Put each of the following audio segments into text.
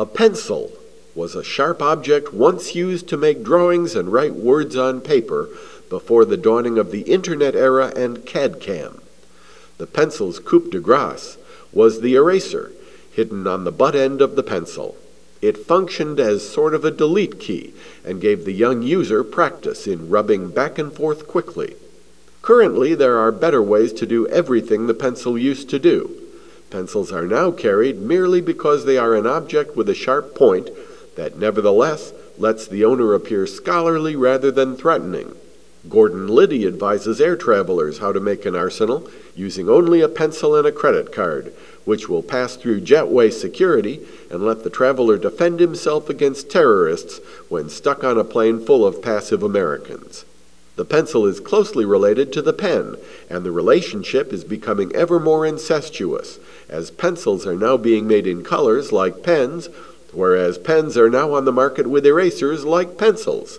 A pencil was a sharp object once used to make drawings and write words on paper before the dawning of the Internet era and CAD-CAM. The pencil's coup de grace was the eraser, hidden on the butt end of the pencil. It functioned as sort of a delete key and gave the young user practice in rubbing back and forth quickly. Currently, there are better ways to do everything the pencil used to do. Pencils are now carried merely because they are an object with a sharp point that nevertheless lets the owner appear scholarly rather than threatening. Gordon Liddy advises air travelers how to make an arsenal using only a pencil and a credit card, which will pass through jetway security and let the traveler defend himself against terrorists when stuck on a plane full of passive Americans. The pencil is closely related to the pen, and the relationship is becoming ever more incestuous, as pencils are now being made in colors like pens, whereas pens are now on the market with erasers like pencils.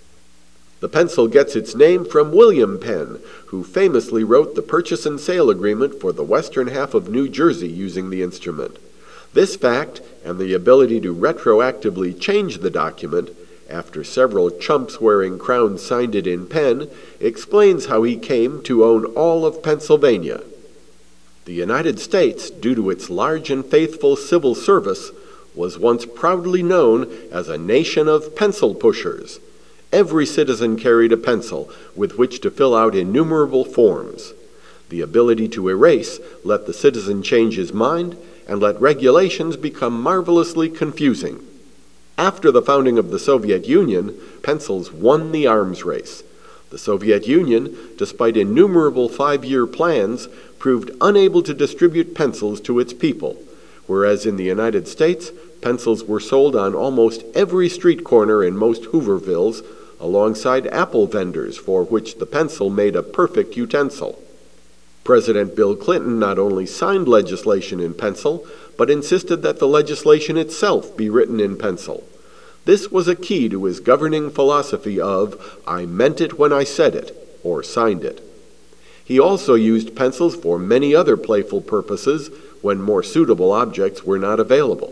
The pencil gets its name from William Penn, who famously wrote the purchase and sale agreement for the western half of New Jersey using the instrument. This fact, and the ability to retroactively change the document, after several chumps wearing crowns signed it in pen, explains how he came to own all of Pennsylvania. The United States, due to its large and faithful civil service, was once proudly known as a nation of pencil pushers. Every citizen carried a pencil with which to fill out innumerable forms. The ability to erase let the citizen change his mind and let regulations become marvelously confusing. After the founding of the Soviet Union, pencils won the arms race. The Soviet Union, despite innumerable 5-year plans, proved unable to distribute pencils to its people, whereas in the United States, pencils were sold on almost every street corner in most Hoovervilles, alongside apple vendors for which the pencil made a perfect utensil. President Bill Clinton not only signed legislation in pencil, but insisted that the legislation itself be written in pencil. This was a key to his governing philosophy of, "I meant it when I said it," or signed it. He also used pencils for many other playful purposes when more suitable objects were not available.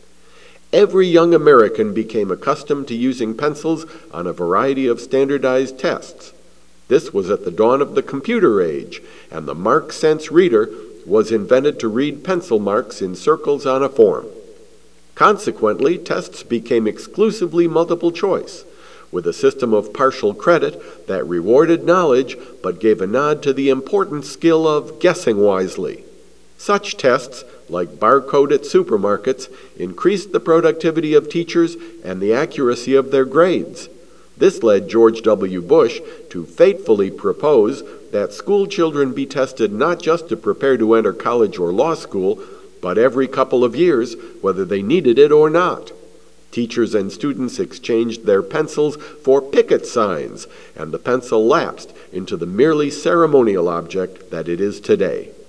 Every young American became accustomed to using pencils on a variety of standardized tests. This was at the dawn of the computer age, and the Mark Sense reader was invented to read pencil marks in circles on a form. Consequently, tests became exclusively multiple choice, with a system of partial credit that rewarded knowledge but gave a nod to the important skill of guessing wisely. Such tests, like barcode at supermarkets, increased the productivity of teachers and the accuracy of their grades. This led George W. Bush to fatefully propose that school children be tested not just to prepare to enter college or law school, but every couple of years, whether they needed it or not. Teachers and students exchanged their pencils for picket signs, and the pencil lapsed into the merely ceremonial object that it is today.